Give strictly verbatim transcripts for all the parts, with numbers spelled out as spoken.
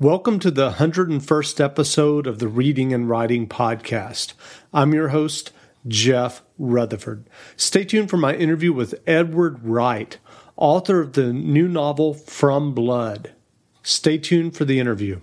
Welcome to the one hundred first episode of the Reading and Writing Podcast. I'm your host, Jeff Rutherford. Stay tuned for my interview with Edward Wright, author of the new novel From Blood. Stay tuned for the interview.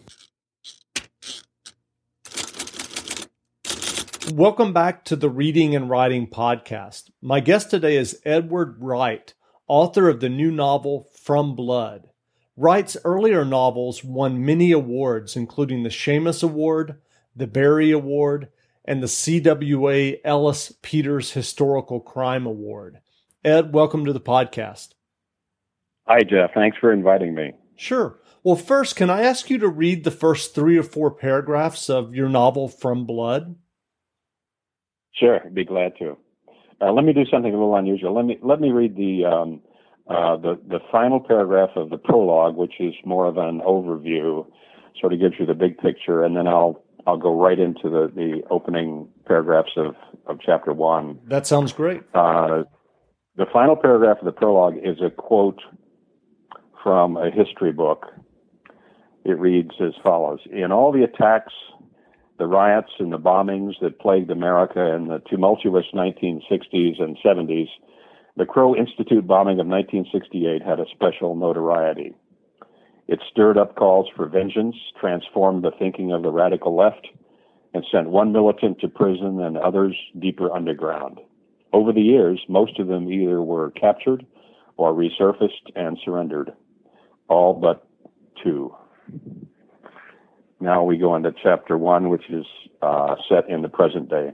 Welcome back to the Reading and Writing Podcast. My guest today is Edward Wright, author of the new novel From Blood. Wright's earlier novels won many awards, including the Shamus Award, the Barry Award, and the C W A Ellis Peters Historical Crime Award. Ed, welcome to the podcast. Hi, Jeff. Thanks for inviting me. Sure. Well, first, can I ask you to read the first three or four paragraphs of your novel From Blood? Sure, I'd be glad to. Uh, let me do something a little unusual. Let me let me read the um, uh, the the final paragraph of the prologue, which is more of an overview, sort of gives you the big picture, and then I'll I'll go right into the, the opening paragraphs of, of chapter one. That sounds great. Uh, the final paragraph of the prologue is a quote from a history book. It reads as follows: "In all the attacks, the riots, and the bombings that plagued America in the tumultuous nineteen sixties and seventies, the Crow Institute bombing of nineteen sixty-eight had a special notoriety. It stirred up calls for vengeance, transformed the thinking of the radical left, and sent one militant to prison and others deeper underground. Over the years, most of them either were captured or resurfaced and surrendered. All but two." Now we go into chapter one, which is uh, set in the present day.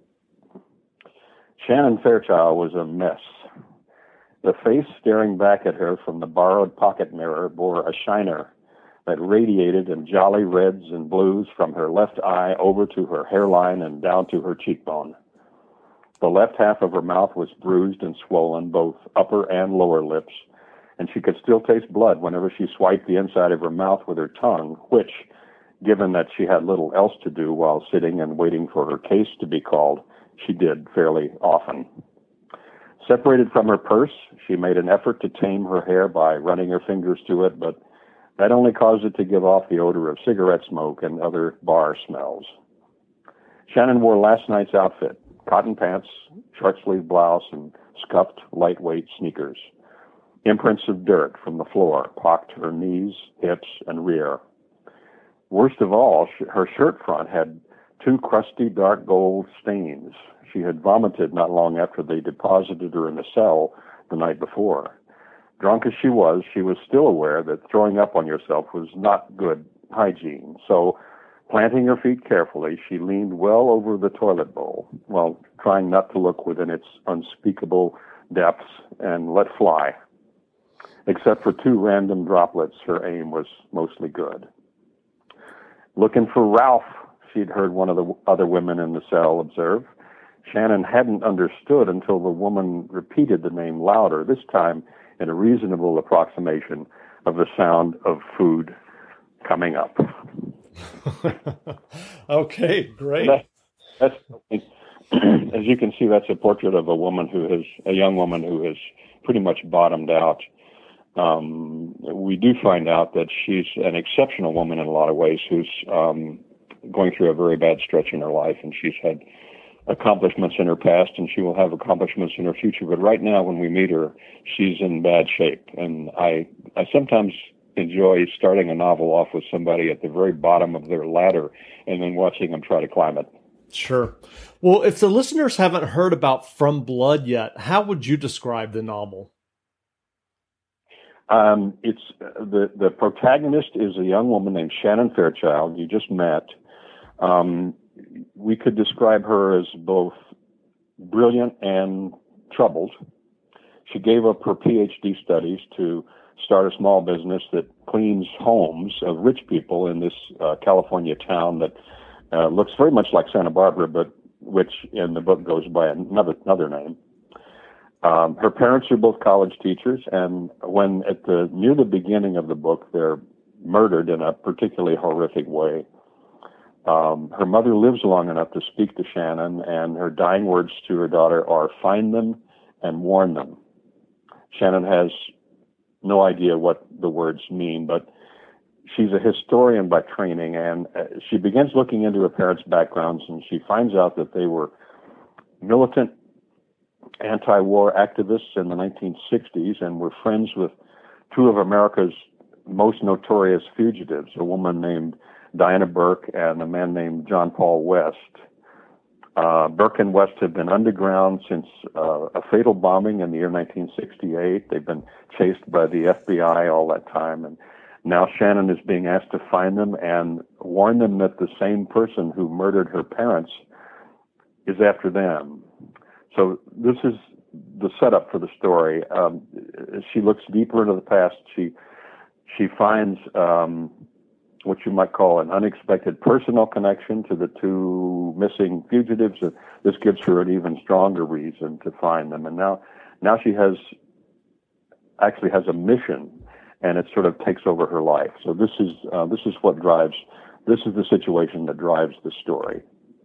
Shannon Fairchild was a mess. The face staring back at her from the borrowed pocket mirror bore a shiner that radiated in jolly reds and blues from her left eye over to her hairline and down to her cheekbone. The left half of her mouth was bruised and swollen, both upper and lower lips, and she could still taste blood whenever she swiped the inside of her mouth with her tongue, which, given that she had little else to do while sitting and waiting for her case to be called, she did fairly often. Separated from her purse, she made an effort to tame her hair by running her fingers through it, but that only caused it to give off the odor of cigarette smoke and other bar smells. Shannon wore last night's outfit: cotton pants, short-sleeved blouse, and scuffed, lightweight sneakers. Imprints of dirt from the floor pocked her knees, hips, and rear. Worst of all, her shirt front had two crusty dark gold stains. She had vomited not long after they deposited her in the cell the night before. Drunk as she was, she was still aware that throwing up on yourself was not good hygiene. So, planting her feet carefully, she leaned well over the toilet bowl, while trying not to look within its unspeakable depths, and let fly. Except for two random droplets, her aim was mostly good. "Looking for Ralph," she'd heard one of the other women in the cell observe. Shannon hadn't understood until the woman repeated the name louder, this time in a reasonable approximation of the sound of food coming up. Okay, great. That, that's, as you can see, that's a portrait of a woman who has, a young woman who has pretty much bottomed out. Um, we do find out that she's an exceptional woman in a lot of ways, who's um, going through a very bad stretch in her life, and she's had accomplishments in her past, and she will have accomplishments in her future. But right now, when we meet her, she's in bad shape. And I, I sometimes enjoy starting a novel off with somebody at the very bottom of their ladder and then watching them try to climb it. Sure. Well, if the listeners haven't heard about From Blood yet, how would you describe the novel? Um, it's uh, the the protagonist is a young woman named Shannon Fairchild. You just met. Um, we could describe her as both brilliant and troubled. She gave up her P H D studies to start a small business that cleans homes of rich people in this uh, California town that uh, looks very much like Santa Barbara, but which in the book goes by another another name. Um, her parents are both college teachers, and when at the near the beginning of the book, they're murdered in a particularly horrific way. Um, her mother lives long enough to speak to Shannon, and her dying words to her daughter are, "Find them and warn them." Shannon has no idea what the words mean, but she's a historian by training, and uh, she begins looking into her parents' backgrounds, and she finds out that they were militant anti-war activists in the nineteen sixties and were friends with two of America's most notorious fugitives, a woman named Diana Burke and a man named John Paul West. Uh, Burke and West have been underground since uh, a fatal bombing in the year nineteen sixty-eight. They've been chased by the F B I all that time, and now Shannon is being asked to find them and warn them that the same person who murdered her parents is after them. So this is the setup for the story. Um, she looks deeper into the past. She she finds um, what you might call an unexpected personal connection to the two missing fugitives. And this gives her an even stronger reason to find them. And now, now she has actually has a mission, and it sort of takes over her life. So this is uh, this is what drives. This is the situation that drives the story.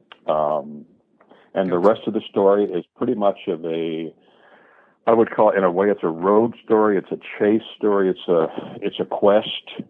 Um, and the rest of the story is pretty much of a, I would call it, in a way, it's a road story. It's a chase story. It's a it's a quest.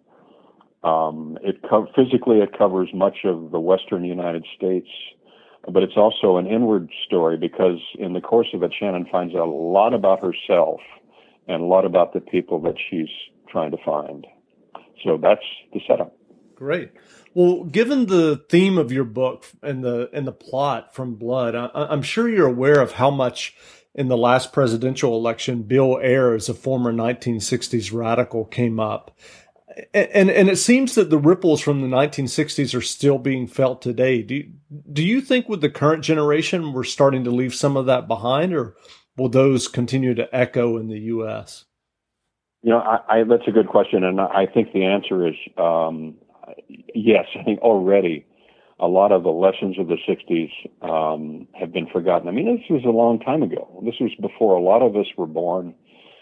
Um, it co- physically it covers much of the western United States, but it's also an inward story because in the course of it, Shannon finds out a lot about herself and a lot about the people that she's trying to find. So that's the setup. Great. Well, given the theme of your book and the and the plot From Blood, I, I'm sure you're aware of how much in the last presidential election Bill Ayers, a former nineteen sixties radical, came up. And and it seems that the ripples from the nineteen sixties are still being felt today. Do you, do you think with the current generation we're starting to leave some of that behind, or will those continue to echo in the U S? You know, I, I, that's a good question, and I think the answer is um, yes. I think already a lot of the lessons of the sixties um, have been forgotten. I mean, this was a long time ago. This was before a lot of us were born.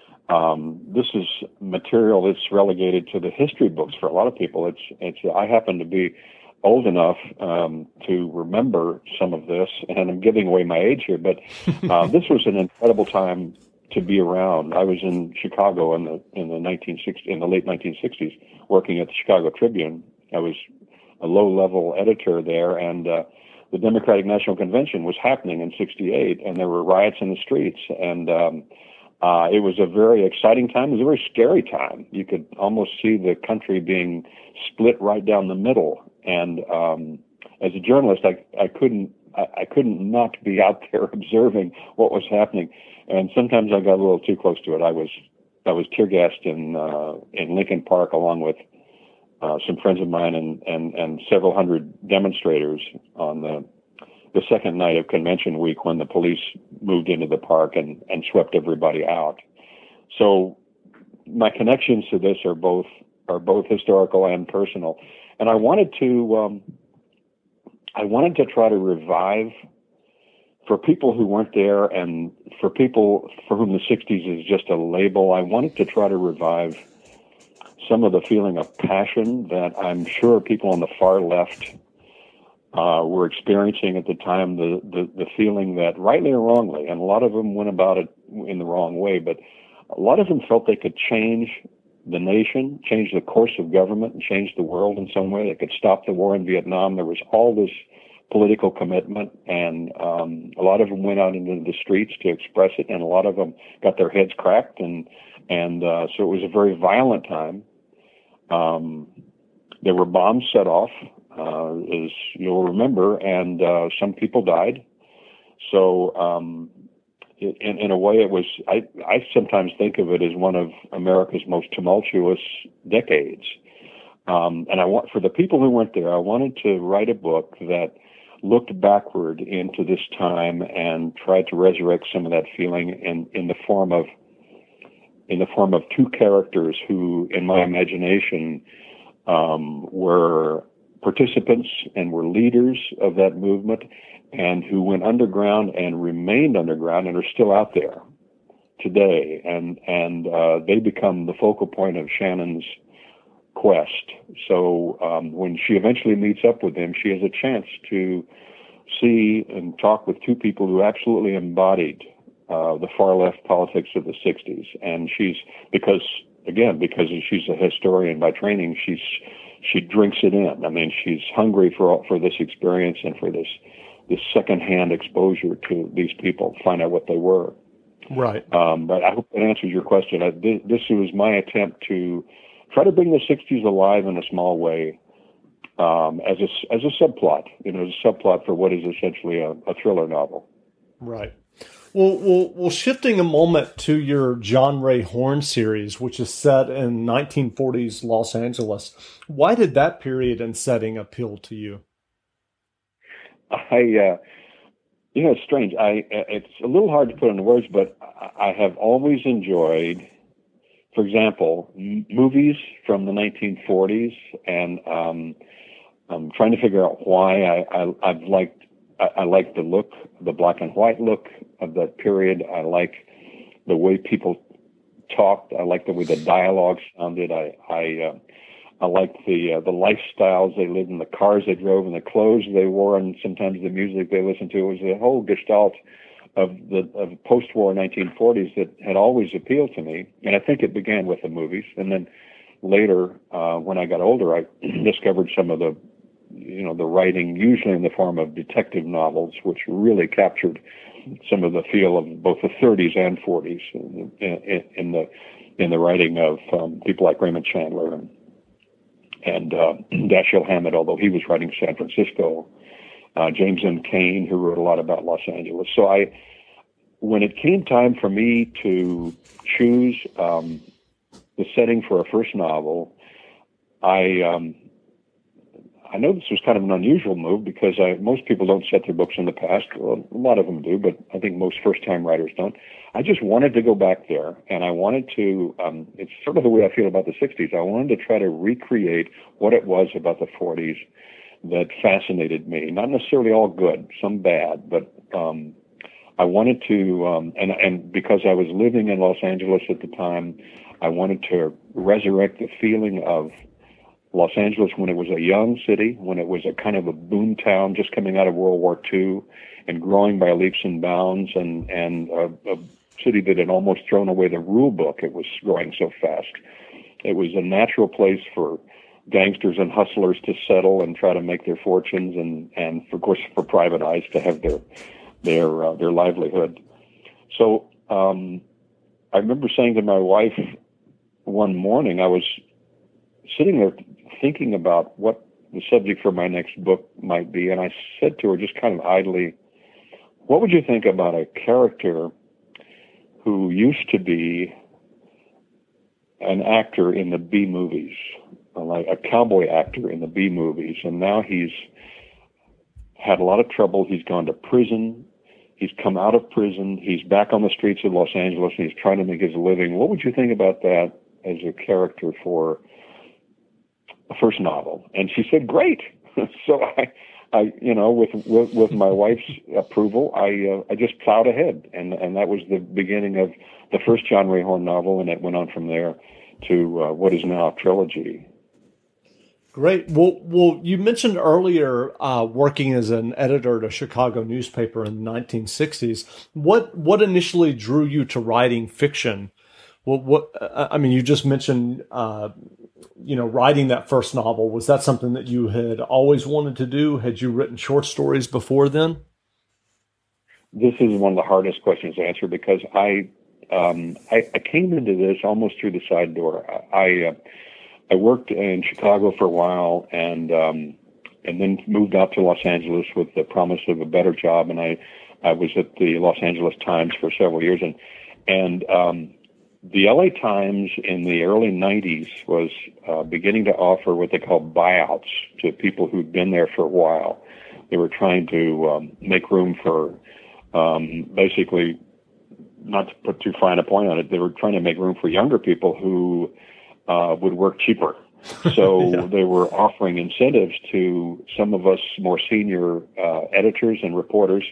Um, this is material that's relegated to the history books for a lot of people. It's, it's, I happen to be old enough, um, to remember some of this, and I'm giving away my age here, but, uh, this was an incredible time to be around. I was in Chicago in the, in the nineteen sixties, in the late nineteen sixties, working at the Chicago Tribune. I was a low-level editor there, and, uh, the Democratic National Convention was happening in sixty-eight, and there were riots in the streets, and, um, Uh, it was a very exciting time. It was a very scary time. You could almost see the country being split right down the middle. And um, as a journalist, I, I couldn't I, I couldn't not be out there observing what was happening. And sometimes I got a little too close to it. I was I was tear gassed in uh, in Lincoln Park along with uh, some friends of mine and, and, and several hundred demonstrators on the the second night of convention week when the police moved into the park and, and swept everybody out. So my connections to this are both are both historical and personal. And I wanted to um, I wanted to try to revive, for people who weren't there and for people for whom the sixties is just a label, I wanted to try to revive some of the feeling of passion that I'm sure people on the far left Uh, were experiencing at the time, the, the, the feeling that, rightly or wrongly, and a lot of them went about it in the wrong way, but a lot of them felt they could change the nation, change the course of government, and change the world in some way. They could stop the war in Vietnam. There was all this political commitment, and um, a lot of them went out into the streets to express it, and a lot of them got their heads cracked, and and uh, so it was a very violent time. Um, there were bombs set off, Uh, as you'll remember, and uh, some people died. So, um, it, in, in a way, it was. I, I sometimes think of it as one of America's most tumultuous decades. Um, and I want, for the people who weren't there, I wanted to write a book that looked backward into this time and tried to resurrect some of that feeling in, in the form of in the form of two characters who, in my imagination, um, were participants and were leaders of that movement, and who went underground and remained underground and are still out there today. And and uh, they become the focal point of Shannon's quest. So um, when she eventually meets up with them, she has a chance to see and talk with two people who absolutely embodied uh, the far left politics of the sixties. And she's, because, again, because she's a historian by training, she's she drinks it in. I mean, she's hungry for for this experience and for this this secondhand exposure to these people, find out what they were. Right. Um, but I hope that answers your question. I, this, this was my attempt to try to bring the sixties alive in a small way, um, as a as a subplot, you know, as a subplot for what is essentially a, a thriller novel. Right. Well, well, well, shifting a moment to your John Ray Horn series, which is set in nineteen forties Los Angeles. Why did that period and setting appeal to you? I, uh, you know, it's strange. I, it's a little hard to put into words, but I have always enjoyed, for example, m- movies from the nineteen forties, and um, I'm trying to figure out why I, I, I've liked, I, I like the look, the black and white look of that period. I like the way people talked. I like the way the dialogue sounded. I, I, uh, I liked the uh, the lifestyles they lived in, the cars they drove, and the clothes they wore, and sometimes the music they listened to. It was a whole gestalt of the of post-war nineteen forties that had always appealed to me. And I think it began with the movies, and then later, uh, when I got older, I discovered some of the, you know, the writing, usually in the form of detective novels, which really captured some of the feel of both the thirties and forties in, in, in the in the writing of um, people like Raymond Chandler and and uh, Dashiell Hammett, although he was writing San Francisco, uh, James M. Cain, who wrote a lot about Los Angeles. So I, when it came time for me to choose um, the setting for a first novel, I um, I know this was kind of an unusual move because I, most people don't set their books in the past. Well, a lot of them do, but I think most first-time writers don't. I just wanted to go back there, and I wanted to, um, it's sort of the way I feel about the sixties. I wanted to try to recreate what it was about the forties that fascinated me. Not necessarily all good, some bad, but um, I wanted to, um, and, and because I was living in Los Angeles at the time, I wanted to resurrect the feeling of Los Angeles when it was a young city, when it was a kind of a boom town just coming out of World War Two and growing by leaps and bounds, and, and a, a city that had almost thrown away the rule book. It was growing so fast. It was a natural place for gangsters and hustlers to settle and try to make their fortunes, and, and of course for private eyes to have their their uh, their livelihood. So um, I remember saying to my wife one morning, I was sitting there thinking about what the subject for my next book might be, and I said to her just kind of idly, what would you think about a character who used to be an actor in the B movies, like a cowboy actor in the B movies, and now he's had a lot of trouble, he's gone to prison, he's come out of prison, he's back on the streets of Los Angeles, and he's trying to make his living. What would you think about that as a character for a first novel? And she said, great. So I, I, you know, with, with, with my wife's approval, I, uh, I just plowed ahead. And, and that was the beginning of the first John Ray Horn novel. And it went on from there to uh, what is now a trilogy. Great. Well, well, you mentioned earlier uh, working as an editor at a Chicago newspaper in the nineteen sixties. What, what initially drew you to writing fiction? Well, what, I mean, you just mentioned, uh, you know, writing that first novel. Was that something that you had always wanted to do? Had you written short stories before then? This is one of the hardest questions to answer because I, um, I, I came into this almost through the side door. I, uh, I worked in Chicago for a while and, um, and then moved out to Los Angeles with the promise of a better job. And I, I was at the Los Angeles Times for several years, and, and, um, the L A Times in the early nineties was uh, beginning to offer what they call buyouts to people who'd been there for a while. They were trying to um, make room for, um, basically, not to put too fine a point on it, they were trying to make room for younger people who uh, would work cheaper. So yeah. They were offering incentives to some of us more senior uh, editors and reporters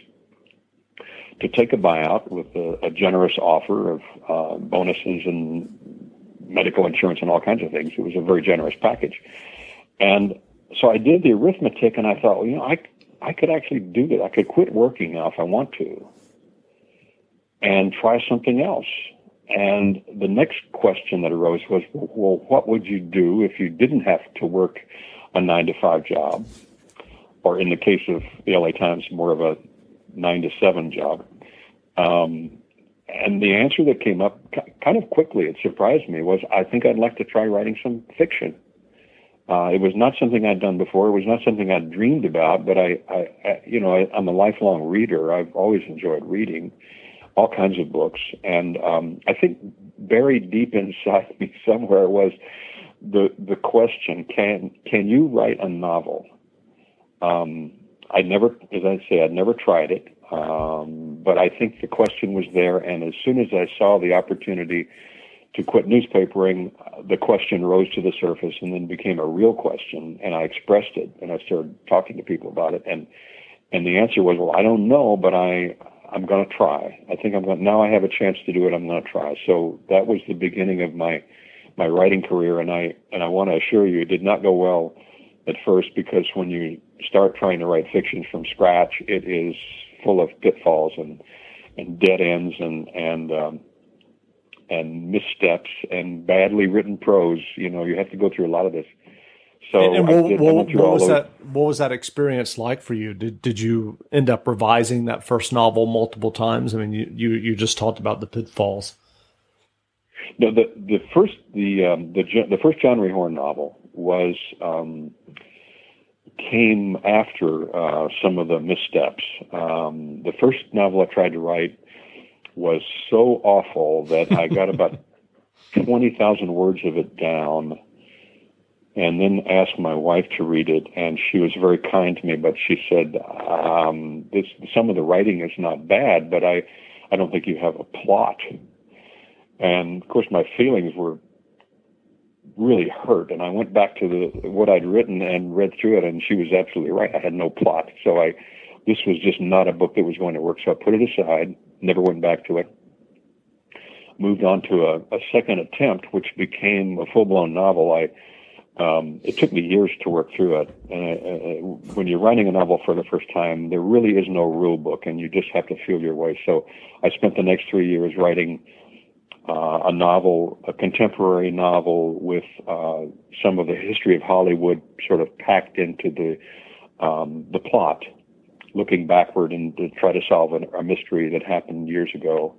to take a buyout with a, a generous offer of uh, bonuses and medical insurance and all kinds of things. It was a very generous package. And so I did the arithmetic, and I thought, well, you know, I, I could actually do that. I could quit working now if I want to and try something else. and the next question that arose was, well, what would you do if you didn't have to work a nine to five job, or in the case of the L A Times, more of a nine to seven job? Um, and the answer that came up kind of quickly, it surprised me, was I think I'd like to try writing some fiction. Uh, it was not something I'd done before. It was not something I'd dreamed about, but I, I, I you know, I, I'm a lifelong reader. I've always enjoyed reading all kinds of books. And um, I think buried deep inside me somewhere was the the question, can can you write a novel? Um, I'd never, as I say, I'd never tried it, um, but I think the question was there, and as soon as I saw the opportunity to quit newspapering, the question rose to the surface and then became a real question, and I expressed it, and I started talking to people about it, and and the answer was, well, I don't know, but I, I'm going to try. I think I'm going, now I have a chance to do it, I'm going to try. So that was the beginning of my my writing career, and I and I want to assure you, it did not go well at first, because when you start trying to write fiction from scratch, it is full of pitfalls and and dead ends and and um, and missteps and badly written prose. You know, you have to go through a lot of this. So and, and what, I did, what, I what what was that? What was that experience like for you? Did did you end up revising that first novel multiple times? I mean, you you, you just talked about the pitfalls. No, the the first the um, the the first John Ray Horn novel was um, came after uh, some of the missteps. Um, the first novel I tried to write was so awful that I got about twenty thousand words of it down, and then asked my wife to read it, and she was very kind to me, but she said, um, this, some of the writing is not bad, but I, I don't think you have a plot. And, of course, my feelings were really hurt, and I went back to the what I'd written and read through it, and she was absolutely right. I had no plot, so I this was just not a book that was going to work, so I put it aside, never went back to it, moved on to a, a second attempt, which became a full-blown novel. I um, it took me years to work through it. Uh, uh, when you're writing a novel for the first time, there really is no rule book, and you just have to feel your way. So I spent the next three years writing Uh, a novel, a contemporary novel with uh, some of the history of Hollywood sort of packed into the um, the plot, looking backward and to try to solve an, a mystery that happened years ago.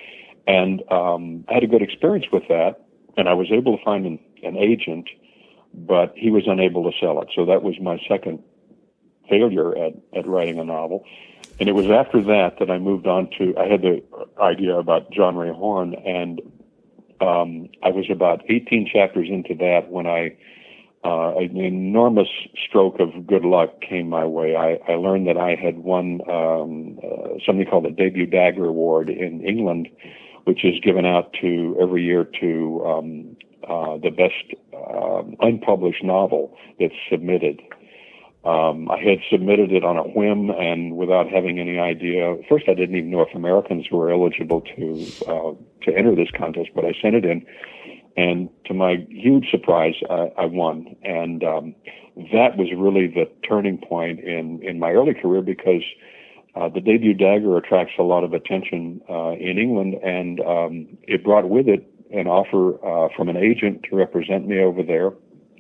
And um, I had a good experience with that, and I was able to find an, an agent, but he was unable to sell it. So that was my second failure at, at writing a novel. And it was after that that I moved on to, I had the idea about John Ray Horn, and um, I was about eighteen chapters into that when I, uh, an enormous stroke of good luck came my way. I, I learned that I had won um, uh, something called the Debut Dagger Award in England, which is given out to every year to um, uh, the best um, unpublished novel that's submitted. Um, I had submitted it on a whim and without having any idea. First, I didn't even know if Americans were eligible to uh, to enter this contest, but I sent it in, and to my huge surprise, I, I won. And um, that was really the turning point in, in my early career, because uh, the Debut Dagger attracts a lot of attention uh, in England, and um, it brought with it an offer uh, from an agent to represent me over there,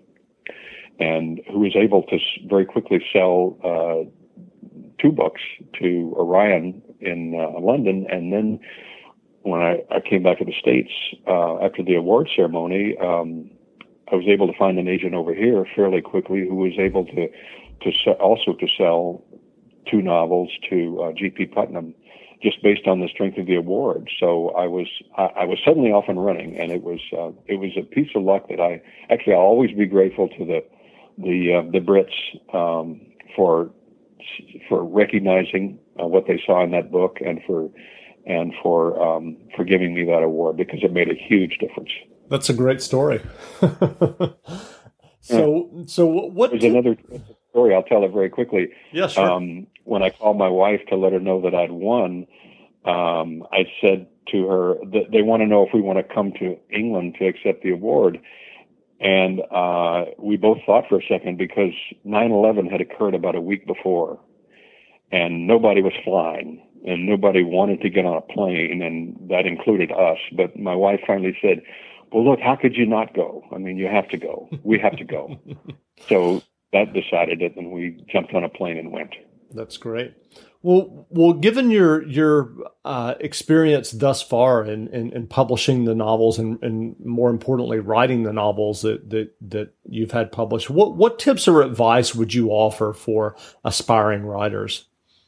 and who was able to very quickly sell uh, two books to Orion in uh, London. And then when I, I came back to the States uh, after the award ceremony, um, I was able to find an agent over here fairly quickly who was able to to se- also to sell two novels to uh, G P Putnam, just based on the strength of the award. So I was I, I was suddenly off and running, and it was uh, it was a piece of luck that I actually I'll always be grateful to the the uh, the Brits um, for for recognizing uh, what they saw in that book, and for and for um, for giving me that award, because it made a huge difference. That's a great story. so yeah. so what? There's another story. I'll tell it very quickly. Yeah, sure. Um, when I called my wife to let her know that I'd won, um, I said to her that they want to know if we want to come to England to accept the award. And uh, we both thought for a second, because nine eleven had occurred about a week before, and nobody was flying. and nobody wanted to get on a plane, and that included us. But my wife finally said, well, look, how could you not go? I mean, you have to go. We have to go. So that decided it, and we jumped on a plane and went. That's great. Well, well, given your your uh, experience thus far in, in, in publishing the novels and, and more importantly, writing the novels that, that, that you've had published, what, what tips or advice would you offer for aspiring writers?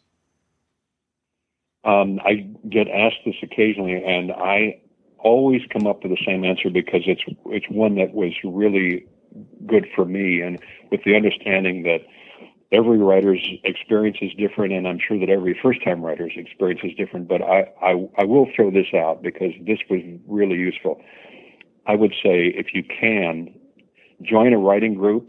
Um, I get asked this occasionally, and I always come up with the same answer because it's it's one that was really good for me, and with the understanding that every writer's experience is different, and I'm sure that every first-time writer's experience is different, but I, I, I will throw this out because this was really useful. I would say, if you can, join a writing group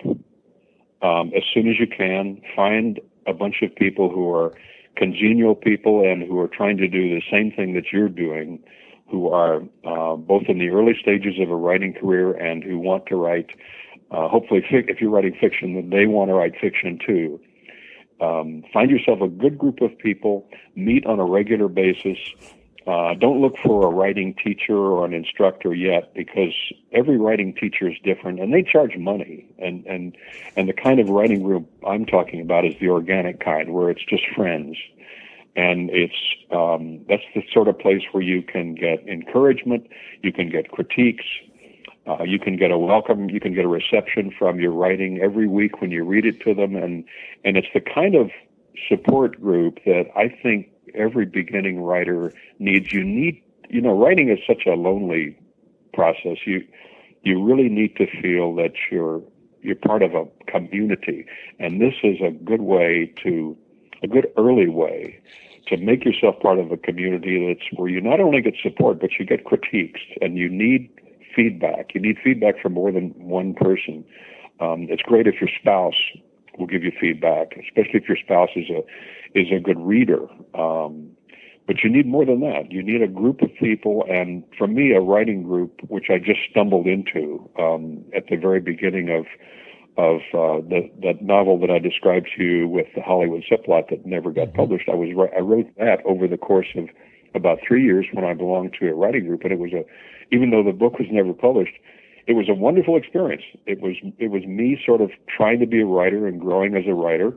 um, as soon as you can. Find a bunch of people who are congenial people and who are trying to do the same thing that you're doing, who are uh, both in the early stages of a writing career and who want to write. Uh, hopefully, fic- if you're writing fiction, then they want to write fiction too. Um, find yourself a good group of people, meet on a regular basis. Uh, don't look for a writing teacher or an instructor yet, because every writing teacher is different, and they charge money. And, and, and the kind of writing group I'm talking about is the organic kind, where it's just friends. And it's um, that's the sort of place where you can get encouragement, you can get critiques, Uh, you can get a welcome, you can get a reception from your writing every week when you read it to them. And, and it's the kind of support group that I think every beginning writer needs. You need, you know, writing is such a lonely process. You, you really need to feel that you're, you're part of a community. And this is a good way to, a good early way to make yourself part of a community that's where you not only get support, but you get critiques, and you need feedback. You need feedback from more than one person. Um, it's great if your spouse will give you feedback, especially if your spouse is a is a good reader. Um, but you need more than that. You need a group of people, and for me, a writing group, which I just stumbled into um, at the very beginning of of uh, the, that novel that I described to you with the Hollywood subplot that never got mm-hmm. published. I was I wrote that over the course of about three years when I belonged to a writing group, and it was a even though the book was never published, it was a wonderful experience. It was it was me sort of trying to be a writer and growing as a writer,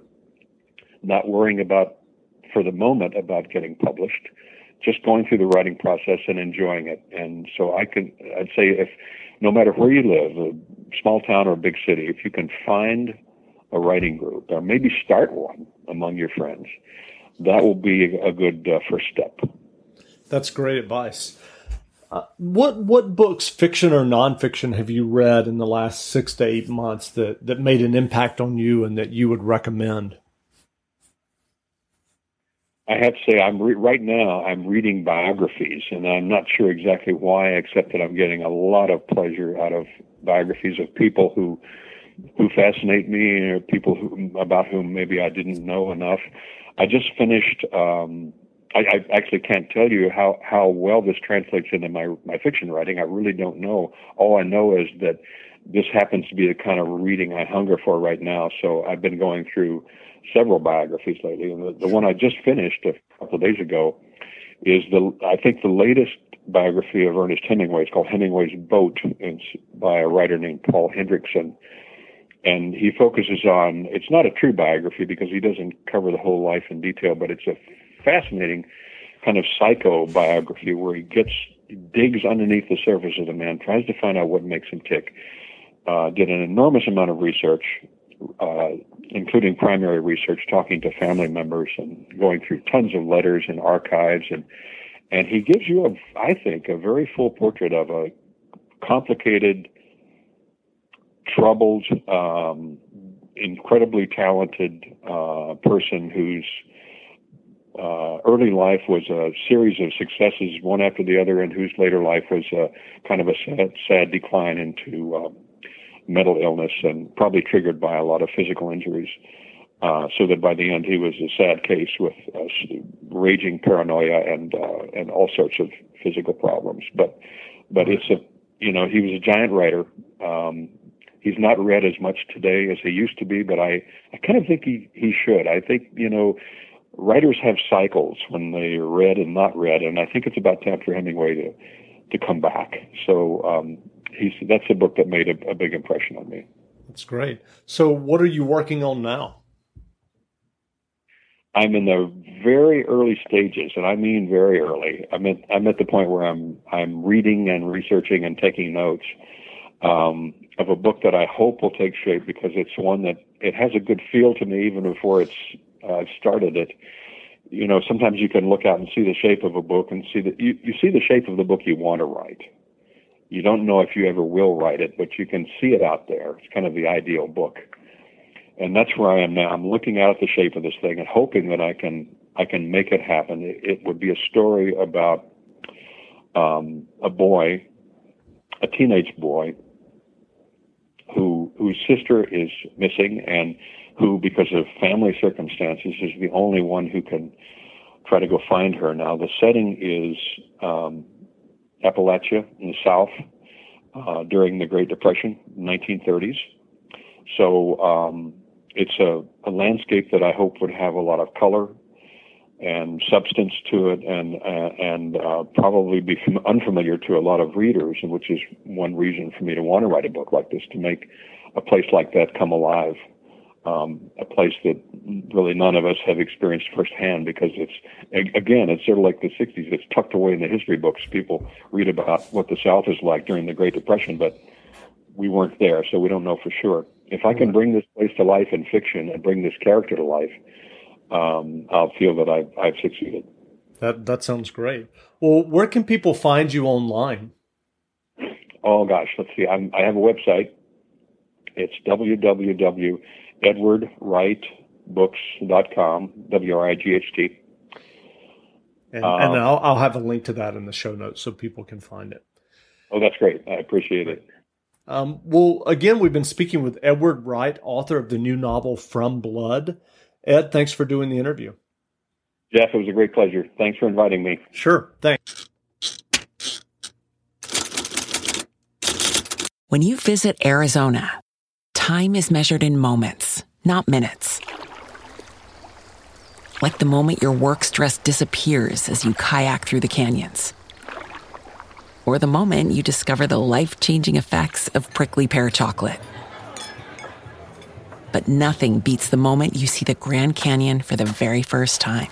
not worrying about, for the moment, about getting published, just going through the writing process and enjoying it. And so I can, I'd say if, no matter where you live, a small town or a big city, if you can find a writing group, or maybe start one among your friends, that will be a good uh, first step. That's great advice. Uh, what what books, fiction or nonfiction, have you read in the last six to eight months that, that made an impact on you and that you would recommend? I have to say, I'm re- right now I'm reading biographies, and I'm not sure exactly why, except that I'm getting a lot of pleasure out of biographies of people who who fascinate me, or people who, about whom maybe I didn't know enough. I just finished. Um, I, I actually can't tell you how, how well this translates into my, my fiction writing. I really don't know. All I know is that this happens to be the kind of reading I hunger for right now. So I've been going through several biographies lately. And the, the one I just finished a couple of days ago is the, I think the latest biography of Ernest Hemingway. It's called Hemingway's Boat. It's by a writer named Paul Hendrickson. And he focuses on, it's not a true biography because he doesn't cover the whole life in detail, but it's a fascinating kind of psycho biography where he gets, digs underneath the surface of the man, tries to find out what makes him tick. Uh, did an enormous amount of research, uh, including primary research, talking to family members and going through tons of letters and archives. And, and he gives you, a, I think, a very full portrait of a complicated, troubled, um, incredibly talented uh, person whose uh, early life was a series of successes, one after the other, and whose later life was a, kind of a sad, sad decline into um, mental illness, and probably triggered by a lot of physical injuries. Uh, so that by the end he was a sad case with uh, raging paranoia and uh, and all sorts of physical problems. But but it's a you know he was a giant writer. Um, he's not read as much today as he used to be, but I, I kind of think he, he should. I think you know writers have cycles when they read and not read, and I think it's about time for Hemingway to to come back. So um, he's that's a book that made a, a big impression on me. That's great. So what are you working on now? I'm in the very early stages, and I mean very early. I'm at I'm at the point where I'm I'm reading and researching and taking notes um, of a book that I hope will take shape, because it's one that it has a good feel to me even before it's uh, started it. You know, sometimes you can look out and see the shape of a book and see that you, you see the shape of the book you want to write. You don't know if you ever will write it, but you can see it out there. It's kind of the ideal book. And that's where I am now. I'm looking out at the shape of this thing and hoping that I can I can make it happen. It, it would be a story about um, a boy, a teenage boy, who whose sister is missing, and who, because of family circumstances, is the only one who can try to go find her. Now, the setting is um, Appalachia in the South uh, during the Great Depression, nineteen thirties. So um, it's a, a landscape that I hope would have a lot of color and substance to it, and uh, and uh, probably be fam- unfamiliar to a lot of readers, and which is one reason for me to want to write a book like this, to make a place like that come alive, um, a place that really none of us have experienced firsthand, because it's, again, it's sort of like the sixties. It's tucked away in the history books. People read about what the South is like during the Great Depression, but we weren't there, so we don't know for sure. If I can bring this place to life in fiction and bring this character to life, um, I'll feel that I've, I've succeeded. That that sounds great. Well, where can people find you online? Oh, gosh, let's see. I'm, I have a website. It's w w w dot edward wright books dot com, W R I G H T. And, um, and I'll, I'll have a link to that in the show notes so people can find it. Oh, that's great. I appreciate it. Um, well, again, we've been speaking with Edward Wright, author of the new novel From Blood. Ed, thanks for doing the interview. Jeff, it was a great pleasure. Thanks for inviting me. Sure. Thanks. When you visit Arizona, time is measured in moments, not minutes. Like the moment your work stress disappears as you kayak through the canyons. Or the moment you discover the life-changing effects of prickly pear chocolate. But nothing beats the moment you see the Grand Canyon for the very first time.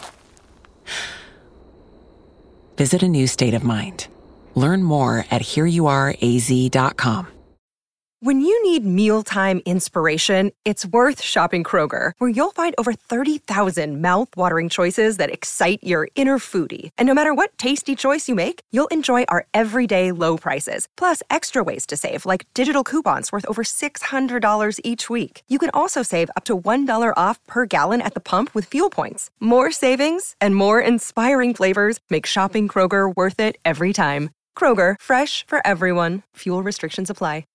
Visit a new state of mind. Learn more at here you are a z dot com. When you need mealtime inspiration, it's worth shopping Kroger, where you'll find over thirty thousand mouth-watering choices that excite your inner foodie. And no matter what tasty choice you make, you'll enjoy our everyday low prices, plus extra ways to save, like digital coupons worth over six hundred dollars each week. You can also save up to one dollar off per gallon at the pump with fuel points. More savings and more inspiring flavors make shopping Kroger worth it every time. Kroger, fresh for everyone. Fuel restrictions apply.